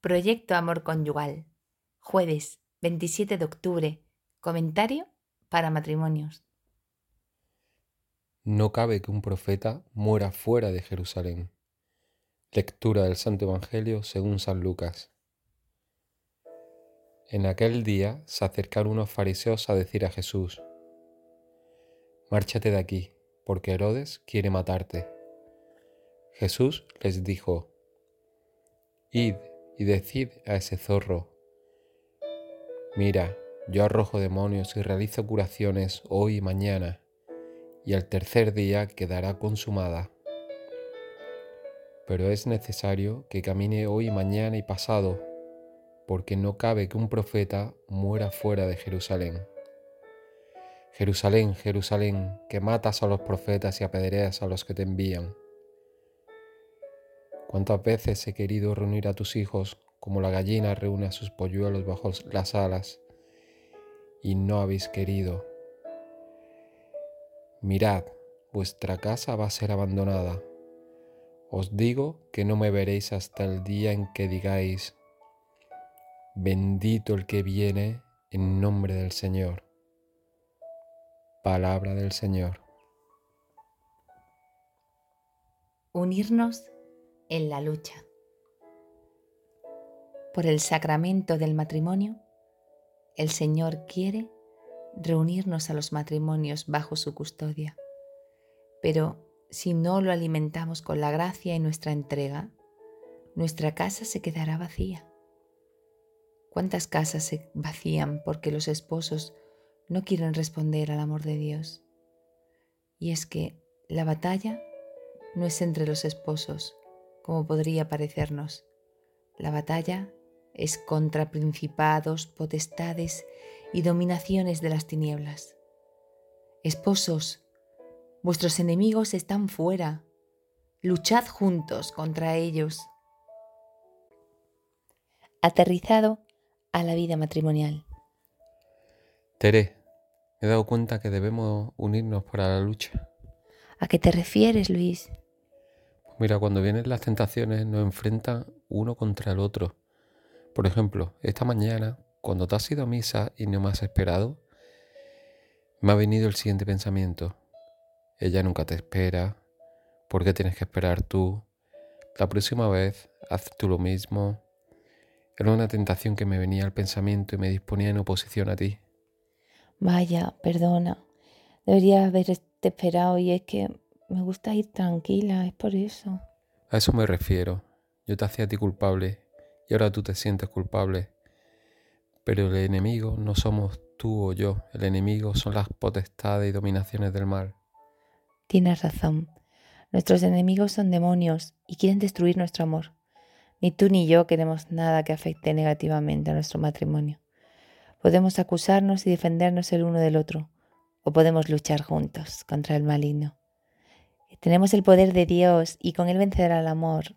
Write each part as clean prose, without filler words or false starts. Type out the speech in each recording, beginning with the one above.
Proyecto Amor Conyugal. Jueves 27 de octubre. Comentario para matrimonios. No cabe que un profeta muera fuera de Jerusalén. Lectura del Santo Evangelio según San Lucas. En aquel día se acercaron unos fariseos a decir a Jesús: «Márchate de aquí, porque Herodes quiere matarte». Jesús les dijo: «Id y decid a ese zorro: mira, yo arrojo demonios y realizo curaciones hoy y mañana, y al tercer día quedará consumada. Pero es necesario que camine hoy, mañana y pasado, porque no cabe que un profeta muera fuera de Jerusalén. Jerusalén, Jerusalén, que matas a los profetas y apedreas a los que te envían. ¿Cuántas veces he querido reunir a tus hijos como la gallina reúne a sus polluelos bajo las alas, y no habéis querido? Mirad, vuestra casa va a ser abandonada. Os digo que no me veréis hasta el día en que digáis: bendito el que viene en nombre del Señor». Palabra del Señor. Unirnos en la lucha. Por el sacramento del matrimonio, el Señor quiere reunirnos a los matrimonios bajo su custodia. Pero si no lo alimentamos con la gracia y nuestra entrega, nuestra casa se quedará vacía. ¿Cuántas casas se vacían porque los esposos no quieren responder al amor de Dios? Y es que la batalla no es entre los esposos, como podría parecernos. La batalla es contra principados, potestades y dominaciones de las tinieblas. Esposos, vuestros enemigos están fuera. Luchad juntos contra ellos. Aterrizado a la vida matrimonial. Tere, me he dado cuenta que debemos unirnos para la lucha. ¿A qué te refieres, Luis? Mira, cuando vienen las tentaciones nos enfrentan uno contra el otro. Por ejemplo, esta mañana, cuando te has ido a misa y no me has esperado, me ha venido el siguiente pensamiento: ella nunca te espera, ¿por qué tienes que esperar tú? La próxima vez, haz tú lo mismo. Era una tentación que me venía al pensamiento y me disponía en oposición a ti. Vaya, perdona. Debería haberte esperado y es que me gusta ir tranquila, es por eso. A eso me refiero. Yo te hacía a ti culpable y ahora tú te sientes culpable. Pero el enemigo no somos tú o yo. El enemigo son las potestades y dominaciones del mal. Tienes razón. Nuestros enemigos son demonios y quieren destruir nuestro amor. Ni tú ni yo queremos nada que afecte negativamente a nuestro matrimonio. Podemos acusarnos y defendernos el uno del otro, o podemos luchar juntos contra el maligno. Tenemos el poder de Dios y con él vencerá el amor.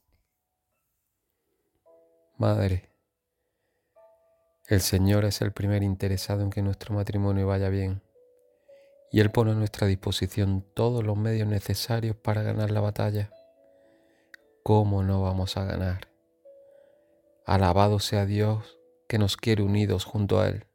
Madre, el Señor es el primer interesado en que nuestro matrimonio vaya bien, y Él pone a nuestra disposición todos los medios necesarios para ganar la batalla. ¿Cómo no vamos a ganar? Alabado sea Dios que nos quiere unidos junto a Él.